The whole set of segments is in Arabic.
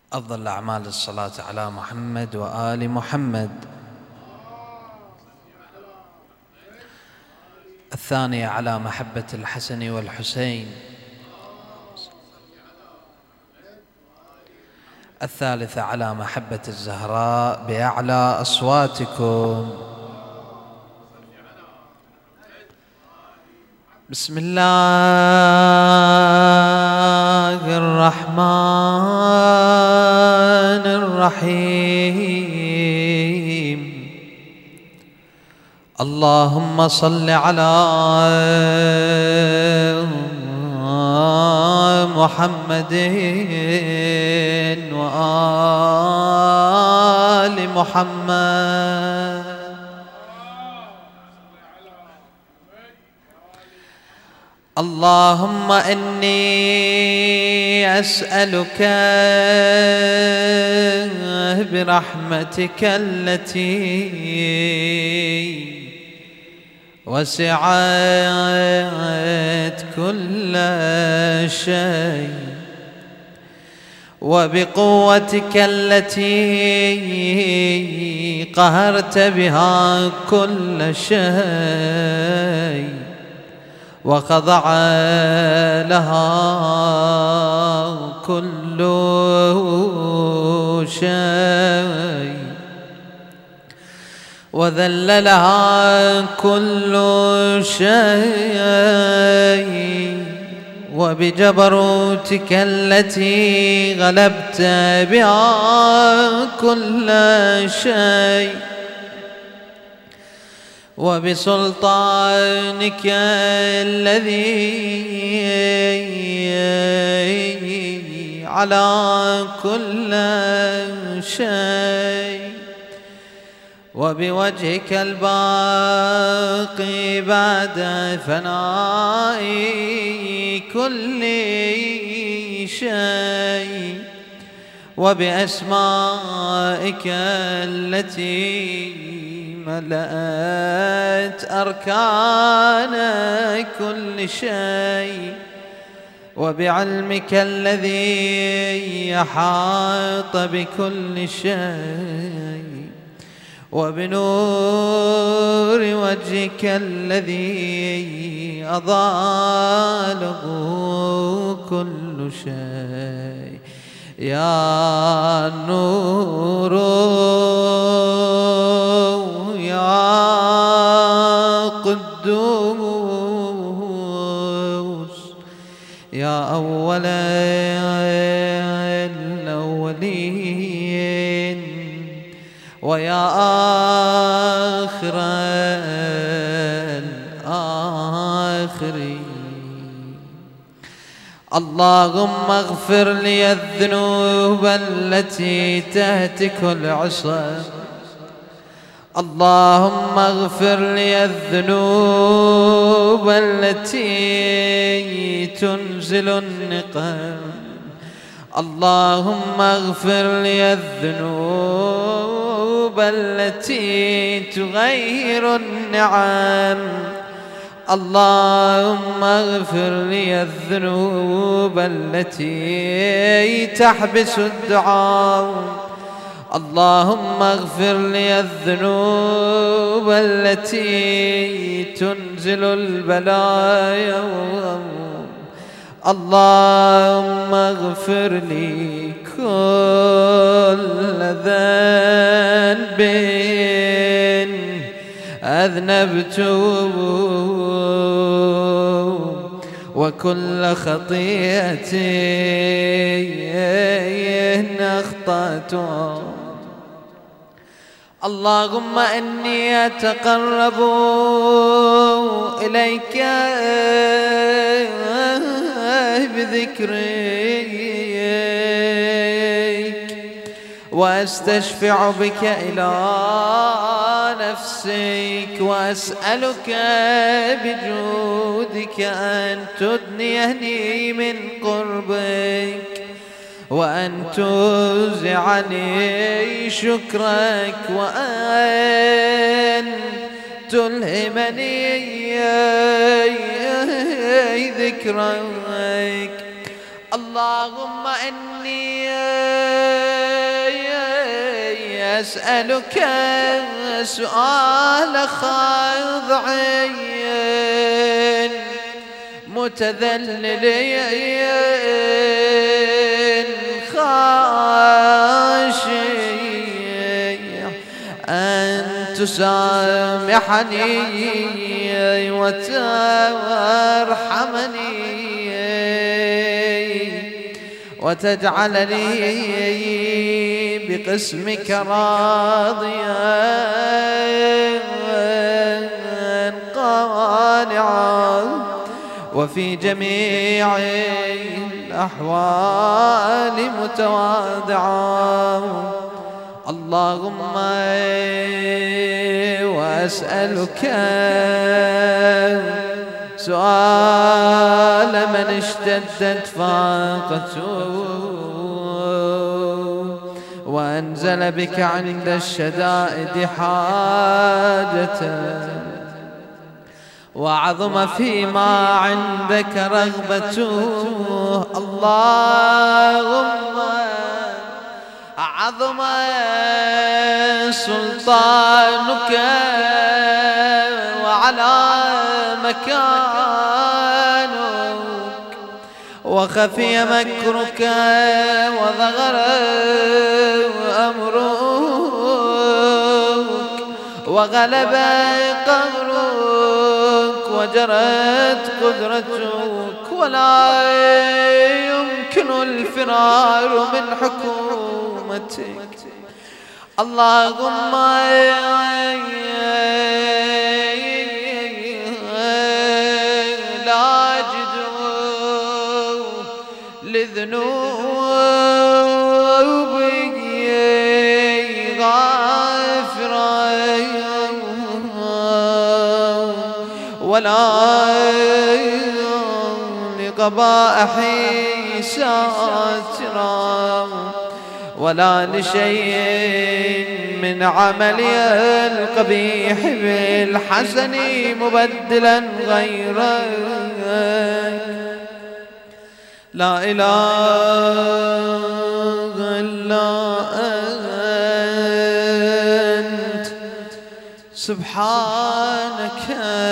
أفضل الأعمال الصلاة على محمد وآل محمد. الثانية على محبة الحسن والحسين. الثالثة على محبة الزهراء بأعلى أصواتكم. بسم الله الرحمن الرحيم. اللهم صل على محمد وآل محمد. اللهم إني أسألك برحمتك التي وسعت كل شيء وبقوتك التي قهرت بها كل شيء وخضع لها كل شيء وذل لها كل شيء وبجبروتك التي غلبت بها كل شيء وبسلطانك الذي على كل شيء وبوجهك الباقي بعد فناء كل شيء وبأسمائك التي ملأت أركان كل شيء وبعلمك الذي أحاط بكل شيء وبنور وجهك الذي أضاء كل شيء. يا نور يا قدوس يا أول الأولين ويا آخر الآخرين. اللهم اغفر لي الذنوب التي تهتك العصا. اللهم اغفر لي الذنوب التي تنزل النقم. اللهم اغفر لي الذنوب التي تغير النعم. اللهم اغفر لي الذنوب التي تحبس الدعاء. اللهم اغفر لي الذنوب التي تنزل البلايا. اللهم اغفر لي كل ذنب أذنبته وكل خطيئة أخطأته. اللهم إني أتقرب إليك بذكرك وأستشفع بك إلى نفسك وأسألك بجودك أن تدنيني من قربك وأن توزعني شكرك وأن تلهمني ذكرك. اللهم إني أسألك سؤال خاضع متذلل خاشع أن تسامحني وترحمني وتجعلني بقسمك راضيا قانعا وفي جميع الأحوال متواضعا. اللهم وأسألك سؤال من اشتدت فاقته وأنزل بك عند الشدائد حاجته وعظم فيما عندك رغبته. اللهم عظم سلطانك وعلى مكانك وخفي مكرك وظهر أمرك وغلب قهرك وجرت قدرتك ولا يمكن الفرار من حكومتك. اللهم لا أجد لذنوبي غافرا ولا لقبائحي ساترا ولا لشيء من عملي القبيح بالحسن مبدلا غيرك. لا إله إلا أنت سبحانك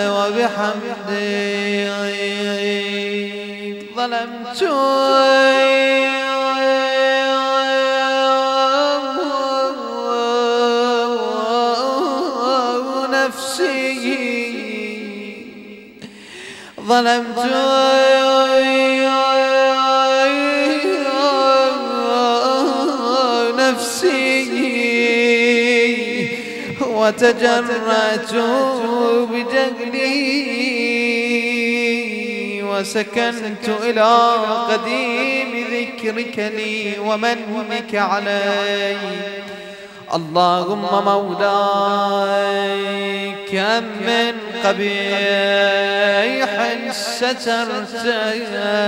وبحمدك ظلمت ظلمت نفسي وتجرأت بجهلي وسكنت إلى قديم ذكرك لي ومنك علي. اللهم مولاي كم من قبيح سترته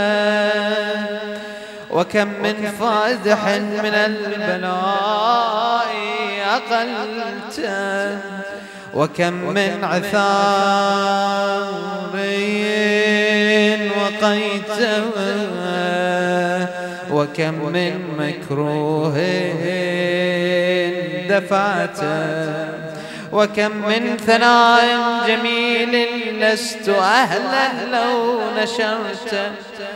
وكم من فادح من البلاء أقلته وكم من عثار وقيته وكم من مكروه دفعته وكم من ثناء جميل لست أهلا لو نشرته.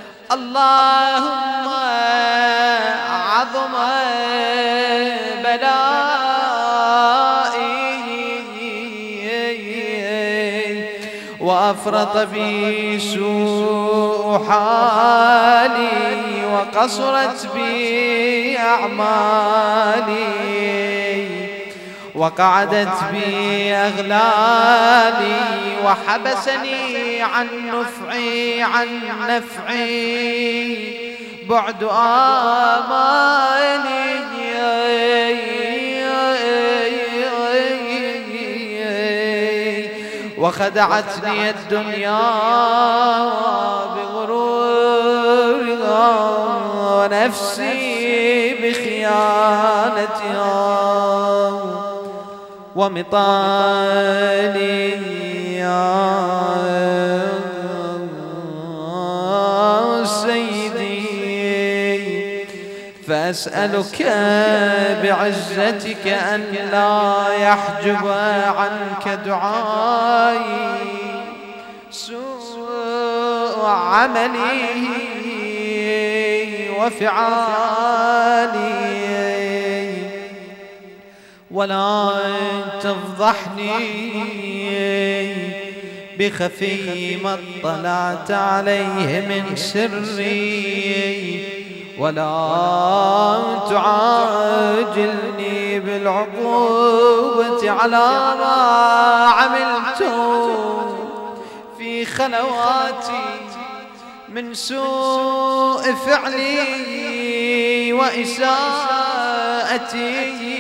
اللهم عظم بلائي وأفرط بي سوء حالي وقصرت بي أعمالي وقعدت بي أغلالي وحبسني عن نفعي بعد آمالي وخدعتني الدنيا بغرورها ونفسي بخيانتها ومطالي يا سيدي فأسألك بعزتك أن لا يحجب عنك دعائي سوء عملي وفعالي، ولا تفضحني بخفي ما اطلعت عليه من سري، ولا تعاجلني بالعقوبة على ما عملت في خلواتي من سوء فعلي وإساءتي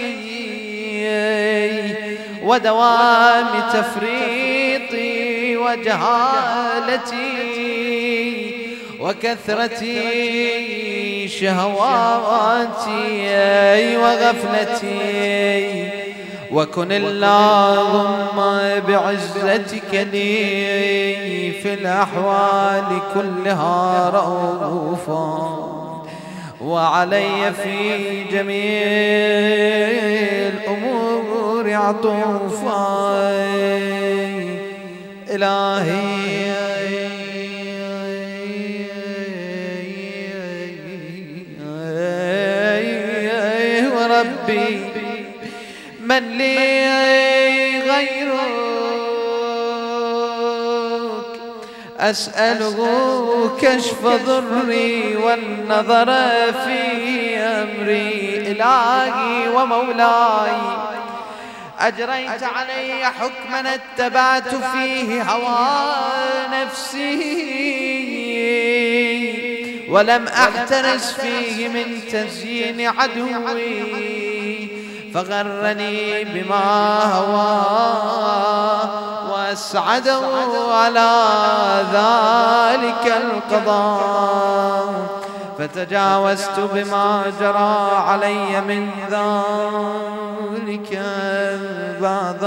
ودوام تفريطي وجهالتي وكثرة شهواتي وغفلتي، وكن اللهم بعزتك لي في الأحوال كلها رؤوفا، وعلي في جميع الأمور عطوفا. إلهي وربي من لي غيرك، أسأله كشف ضري والنظر في أمري. إلهي ومولاي أجريت علي حكما اتبعت فيه هوى نفسي، ولم أحترس فيه من تزيين عدوي، فغرني بما هوى وأسعده على ذلك القضاء، فتجاوزت بما جرى علي من ذلك بعض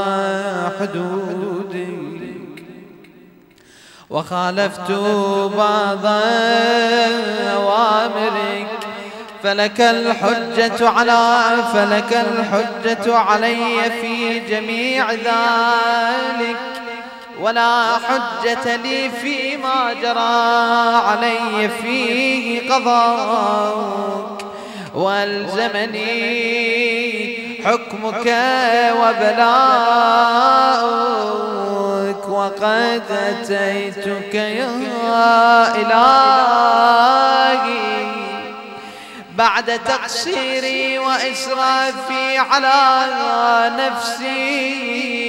حدودك، وخالفت بعض أوامرك، فلك الحجة علي في جميع ذلك، ولا حجة لي فيما جرى علي فيه قضاءك، والزمني حكمك وبلاؤك، وقد أتيتك يا إلهي بعد تقصيري وإسرافي على نفسي،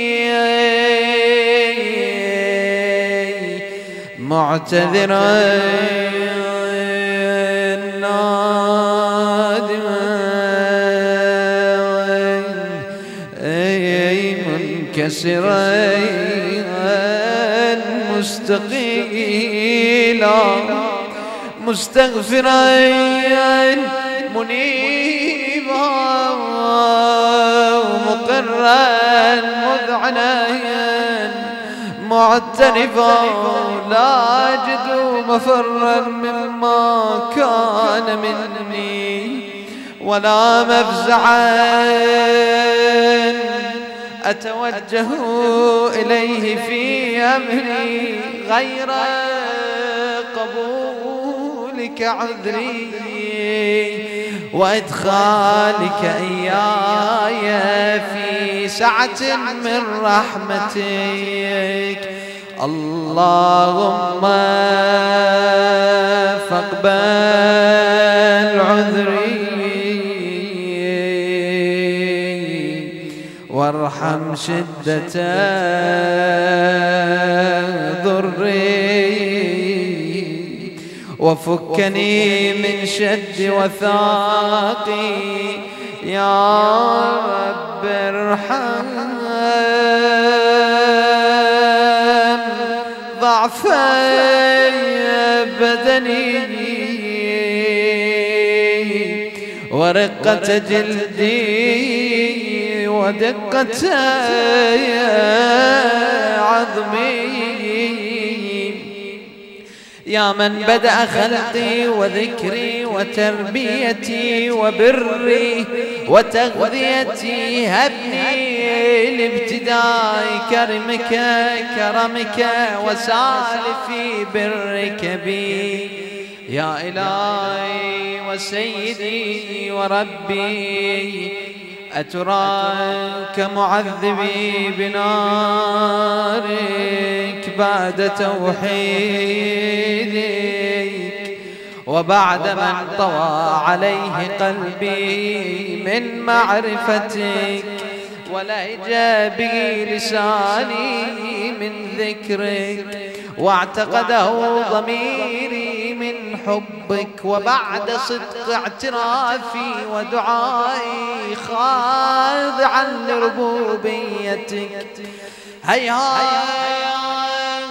معتذرا نادما منكسرا مستقيلا مستغفرا منيبا مقرا مذعنا معترفا لا أجد مفرا مما كان مني، ولا مفزعا أتوجه إليه في أمري غير قبولك عذري وإدخالك إياي في سعة من رحمتك. اللهم فاقبل عذري وارحم شدة ضري، وفكني من شد وثاقي يا رب. ارحم ضعف بدني ورقة جلدي ودقة عظمي، يا من بدأ خلقي وذكري وتربيتي وبري وتغذيتي، هبني لابتداء كرمك وسالف برك بي. يا إلهي وسيدي وربي، أتراك معذبي بنارك بعد توحيدك، وبعد من طوى عليه قلبي من معرفتك، ولهج به لساني من ذكرك، واعتقده ضميري من حبك، وبعد صدق اعترافي ودعائي خاضعا لربوبيتك، هيهات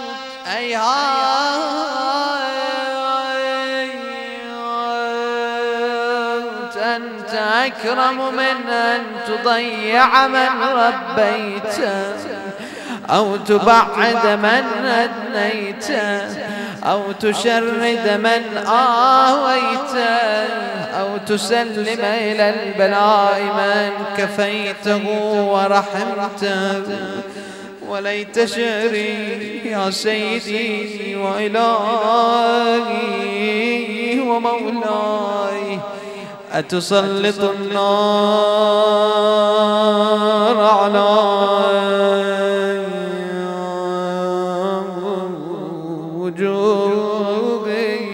أنت أكرم من أن تضيع من ربيته، أو تبعد من أدنيت، أو تشرد من آويت، أو تسلم إلى البلاء من كفيته ورحمته. وليت شعري يا سيدي وإلهي ومولاي، أتسلط النار على وجوه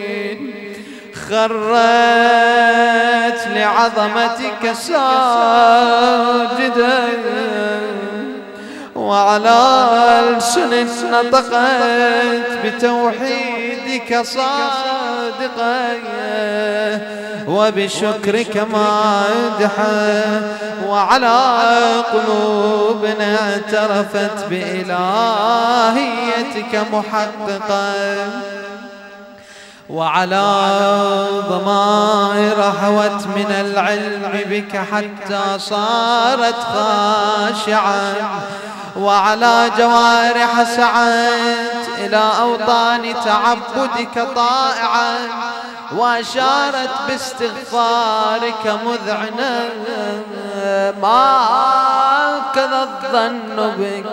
خرت لعظمتك ساجدا، وعلى ألسن نطقت بتوحيدك صادقا، وبشكرك مادحا، وعلى قلوب اعترفت بإلهيتك محققا، وعلى ضمائر حوت من العلم بك حتى صارت خاشعا، وعلى جوارح سعت إلى أوطان تعبدك طائعا، وأشارت باستغفارك مذعنا، ما كذا الظن بك،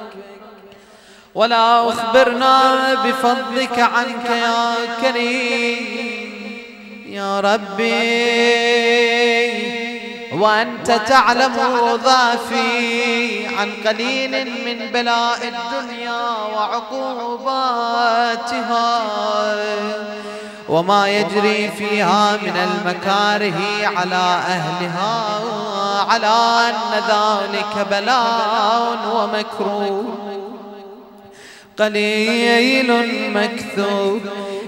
ولا أخبرنا بفضلك عنك يا كريم يا ربي، وأنت تعلم ضعفي عن قليل من بلاء الدنيا وعقوباتها، وما يجري فيها من المكاره على أهلها، على أن ذلك بلاء ومكروه قليل مكثور،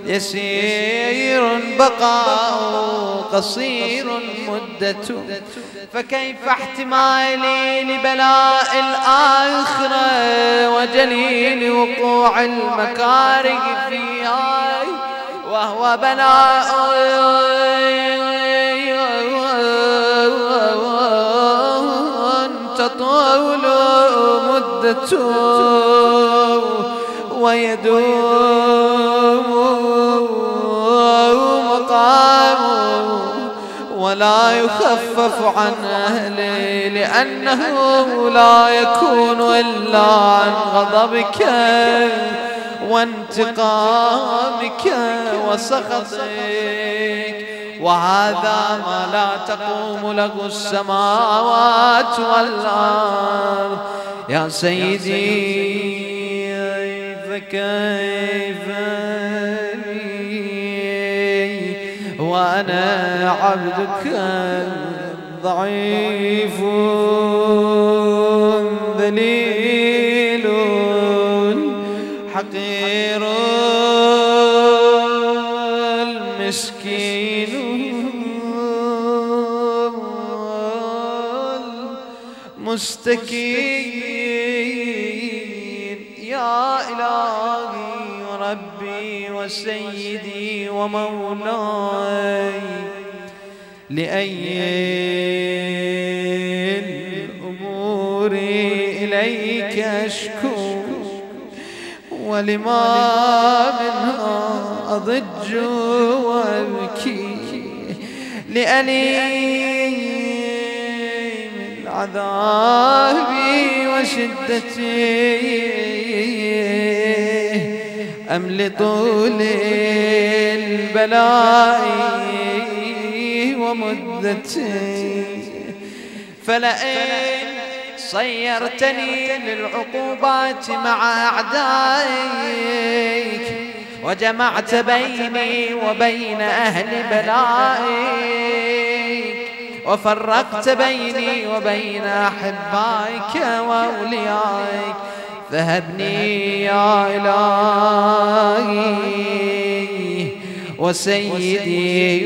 يسير بقاء قصير مدة، فكيف احتمالي لبلاء الآخرة وجليل وقوع المكاره فيها، وهو بلاء تطول مدته ويدوم مقامه ولا يخفف عن أهله، لأنه لا يكون إلا عن غضبك وانتقامك وسخطك، وهذا ما لا تقوم له السماوات والأرض. يا سيدي فكيف وأنا عبدك ضعيف ذليل حقير المسكين مستكين. يا إلهي وربي وسيدي ومولاي، لأي الأمور إليك أشكو، ولما منها أضج وأبكي لأليم العذاب وشدته أم لطول البلاء ومدته فلئن صيرتني للعقوبات مع أعدائك وجمعت بيني وبين أهل بلائك وفرقت بيني وبين أحبائك وأوليائك فهبني يا إلهي وسيدي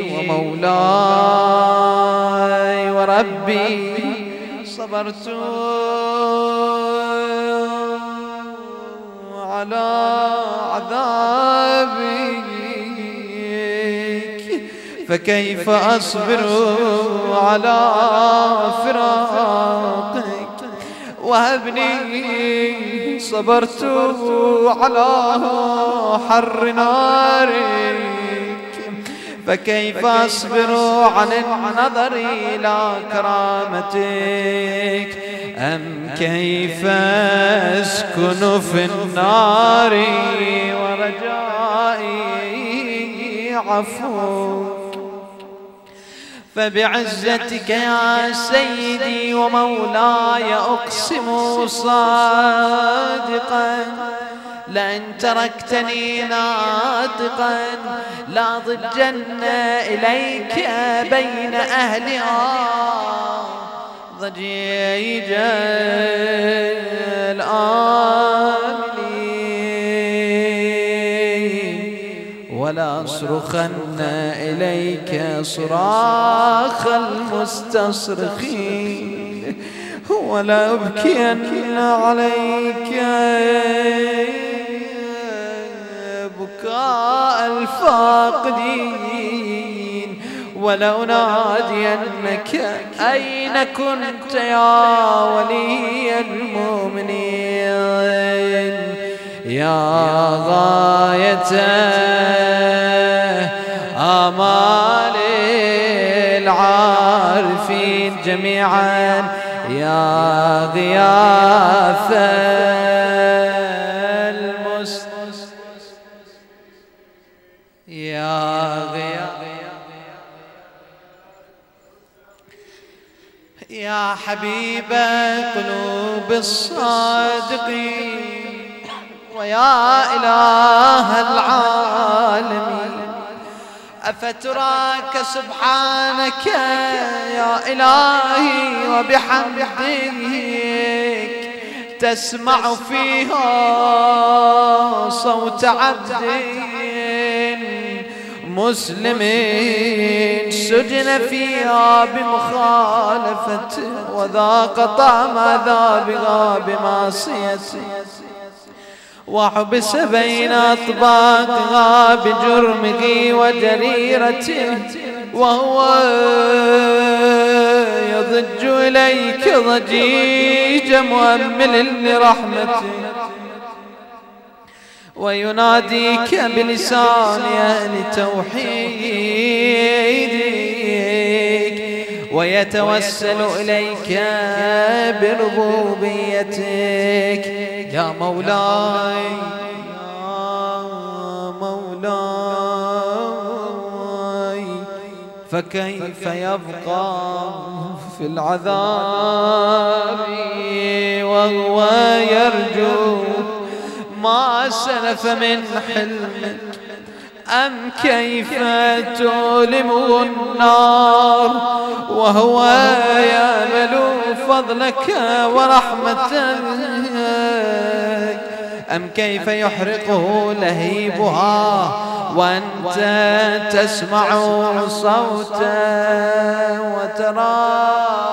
ومولاي وربي صبرت على عذابك فكيف أصبر على فراقك وهبني صبرت على حر نارك فكيف أصبر عن النظر إلى كرامتك أم كيف أسكن في النار ورجائي عفوك فبعزتك يا سيدي ومولاي أقسم صادقا لأن تركتني ناطقا لا ضجن إليك بين أهلها ضجيج الآمنين ولا أصرخن إليك صراخ المستصرخين ولا أبكين عليك بكاء الفاقدين ولو نادينك أين كنت يا ولي المؤمنين يا غاية آمال العارفين جميعا يا غياث يا حبيب قلوب الصادقين ويا إله العالمين أفتراك سبحانك يا إلهي وبحمدك تسمع فيها صوت عبد مسلم سجن فيها بمخالفته وذاق طعم عذابها بمعصيته وحبس بين أطباقها بجرمه وجريرته وهو يضج إليك ضجيج مؤمل لرحمته ويناديك بلسان أهل توحيدك ويتوسل إليك بربوبيتك يا مولاي يا مولاي فكيف يبقى في العذاب وهو يرجو ما سلف من حلمك أم كيف تؤلمه النار وهو يأمل فضلك ورحمتك أم كيف يحرقه لهيبها وأنت تسمع صوتا وترى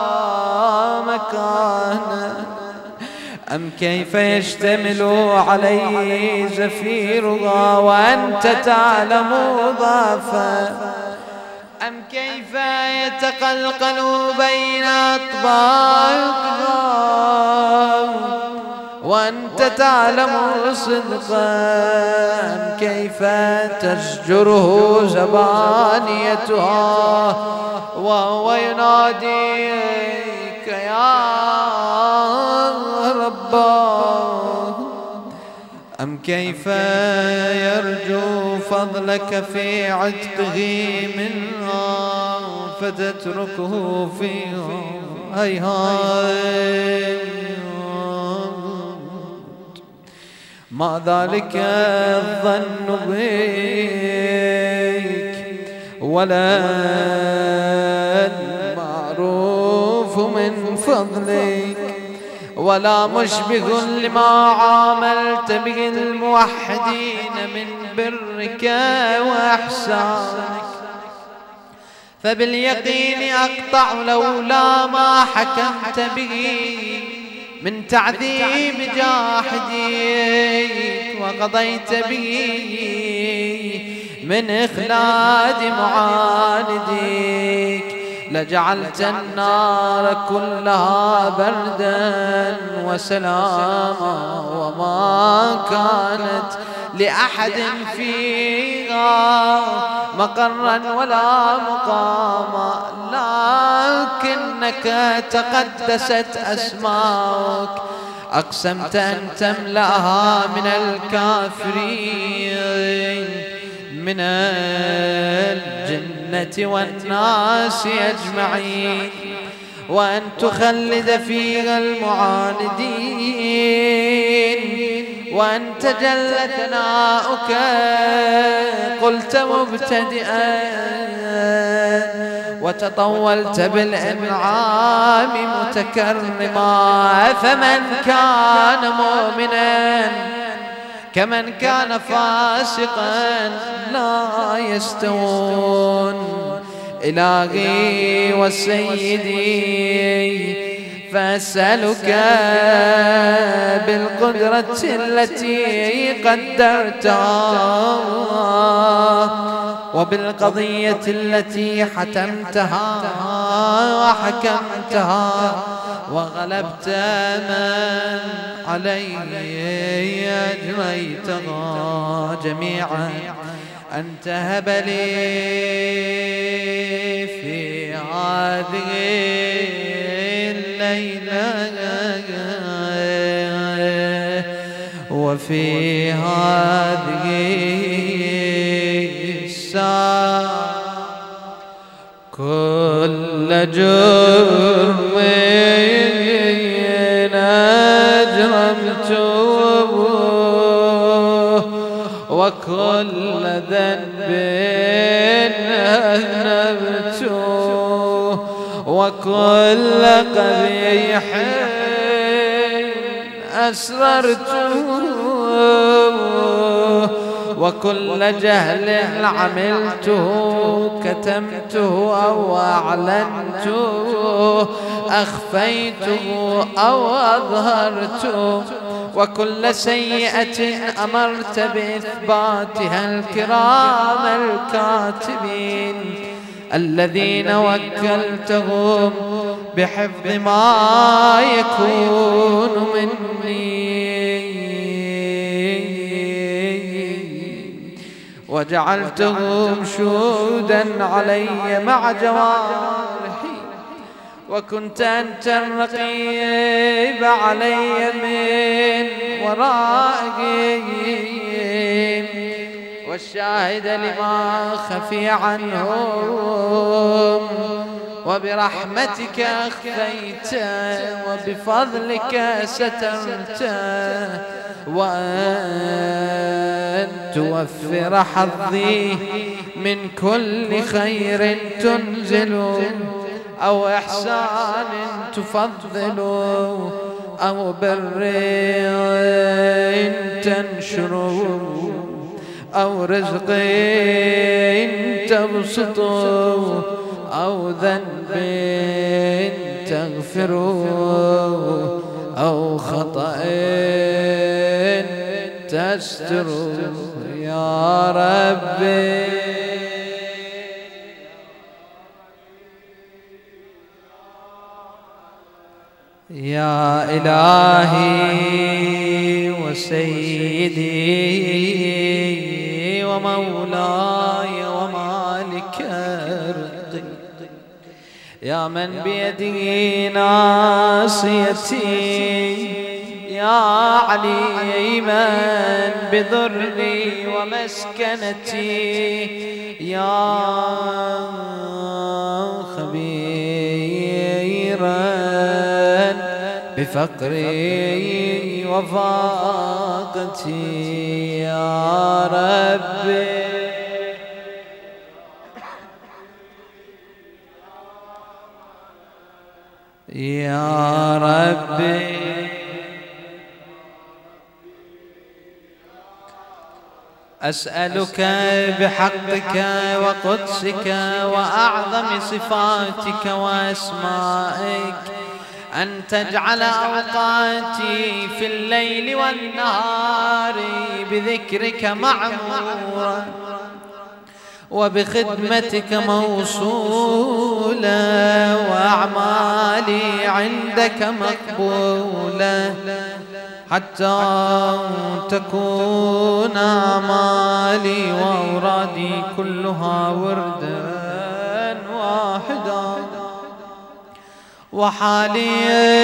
مكانا أم كيف يشتمل عليه زفيرها وأنت تعلم ضعفا أم كيف يتقلقل بين أطباقها وأنت وأنت تعلم صدقا كيف تزجره زبانيتها وهو يناديك يا رب. أم كيف يرجو فضلك في عتقه منها فتتركه فيها؟ هيهات ما ذلك الظن بك ولا المعروف من فضلك ولا مشبه لما عاملت به الموحدين من برك وإحسانك. فباليقين أقطع لولا ما حكمت به من تعذيب جاحديك وقضيت به من إخلاد معانديك لجعلت النار كلها بردا وسلاما وما كانت لأحد فيها مقرا ولا مقاما، لكنك تقدست أسماؤك أقسمت أن تملأها من الكافرين من الجنة والناس أجمعين، وأن تخلد فيها المعاندين، وأن تجل ثناؤك قلت مبتدئا وتطولت بالإنعام متكرما. فمن كان مؤمنا كمن كان فاسقا لا يستوون. إلهي وسيدي فأسألك بالقدرة التي قدرتها وبالقضية التي حتمتها وحكمتها وغلبت من عليه أجريتها جميعا، أن تهب لي في هذه الليلة وفي هذه الساعة كل جرم أجرمته وكل ذنب أذنبته وكل قبيح أسررته وكل جهل عملته كتمته أو أعلنته أخفيته أو أظهرته وكل سيئة أمرت بإثباتها الكرام الكاتبين الذين وكلتهم بحفظ ما يكون مني وجعلتهم شهودا علي مع جوارحي، وكنت أنت الرقيب علي من ورائهم والشاهد لما خفي عنهم، وبرحمتك أخفيت وبفضلك سترت، وأن توفر حظي من كل خير تنزل أو إحسان تفضل أو بر تنشر أو رزق تبسط أو ذنب تغفر أو خطأ تستر يا ربي. يا إلهي وسيدي ومولاي ومالك رزقي، يا من بيده ناصيتي، يا عليما بضري ومسكنتي، يا خبيرا بفقري وفاقتي، يا ربي يا ربي أسألك بحقك وقدسك وأعظم صفاتك وأسمائك أن تجعل أوقاتي في الليل والنهار بذكرك معمورا وبخدمتك موصولة وأعمالي عندك مقبولة، حتى تكون أعمالي وأورادي كلها وردا واحدا، وحالي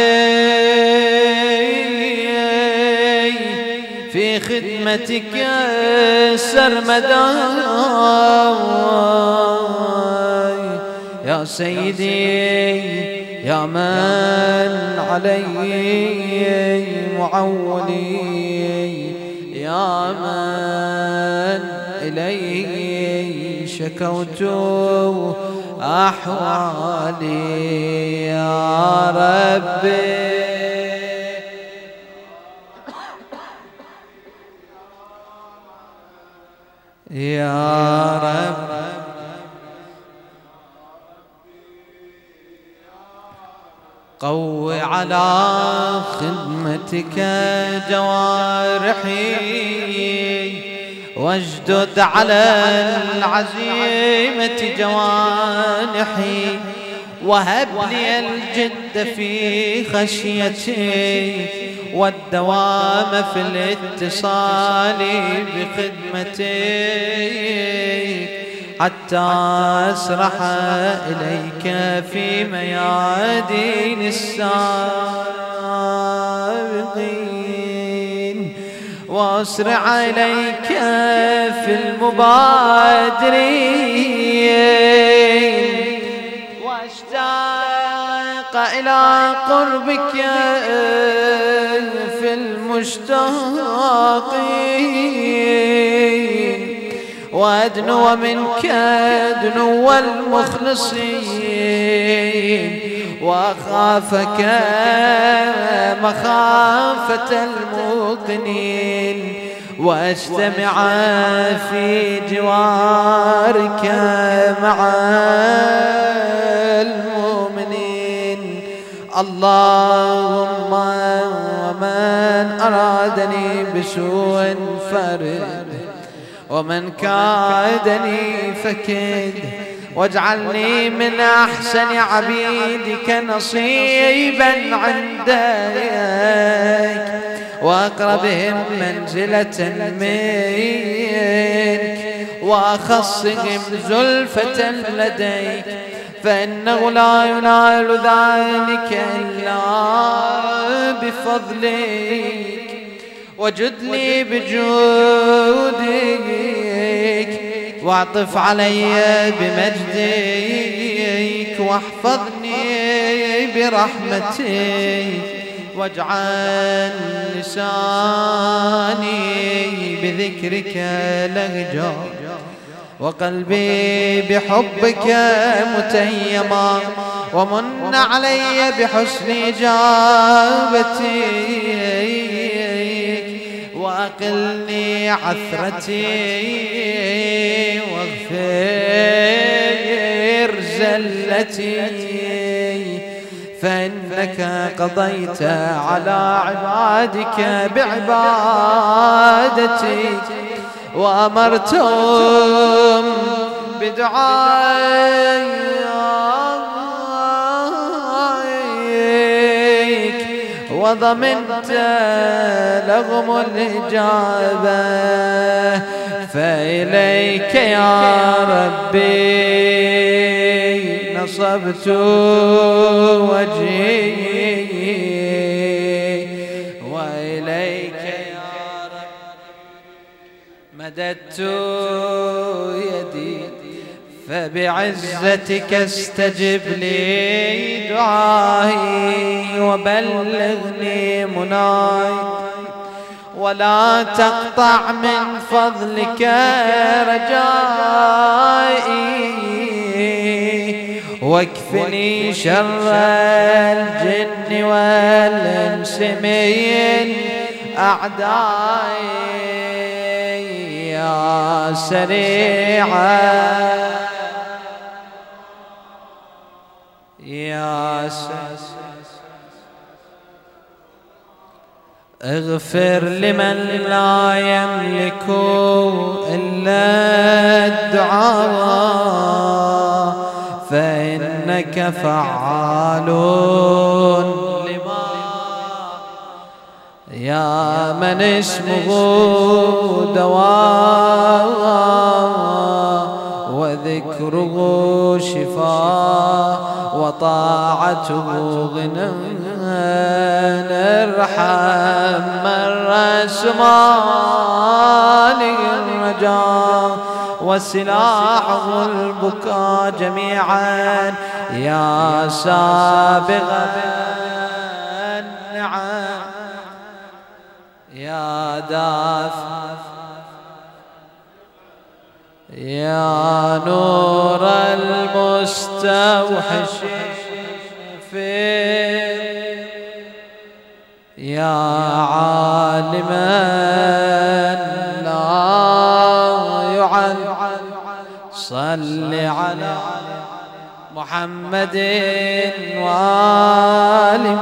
في خدمتك سرمدا يا سيدي، يا من علي معولي، يا من إليه شكوت أحوالي، يا ربي يا رب قو على خدمتك جوارحي، واجدد على العزيمة جوانحي، وهب لي الجد في خشيتي والدوام في الاتصال بخدمتك، حتى أسرح إليك في ميادين السابقين، وأسرع إليك في المبادرين، وأشتاق إلى قربك في المشتاقين، وأدنو منك دنو المخلصين، وأخافك مخافة الموقنين، وأجتمع في جوارك مع المؤمنين. اللهم ومن أرادني بسوء فرد، ومن كادني فكد، واجعلني من أحسن عبيدك نصيبا عندك، وأقربهم منزلة منك، وأخصهم زلفة لديك، فإنه لا ينال ذلك إلا بفضلك، وجد لي بجودك، واعطف علي بمجدك، واحفظني برحمتك، واجعل لساني بذكرك لهجا، وقلبي بحبك متيما، ومن علي بحسن إجابتك، وأقلني عثرتي، واغفر زلتي، فإنك قضيت على عبادك بعبادتك، وأمرتم بدعائك، وضمنت لهم الإجابة، فإليك يا ربي نصبت وجهي، وإليك يا رب مددت يدي، فبعزتك استجب لي دعائي وبلغني مناي، ولا تقطع من فضلك رجائي، واكفني شر الجن والإنس من أعدائي، يا سريعا يا اغفر لمن لا يملك إلا الدعاء، فإنك فعال لما، يا من اسمه دواء وذكره شفاء وطاعته غنى، ارحم من رسماله الرجاء وسلاحه البكاء جميعا، يا سابغ النعم يا دافع يا نور المستوحش يا عالما لا يعلم، صل على محمد وآله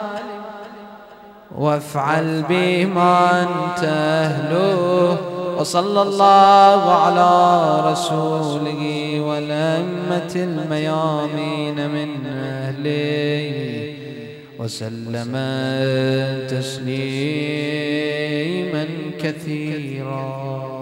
وافعل بما انت اهله، وصلى الله على رسوله والأئمة الميامين من أهله وسلم تسليما كثيرا.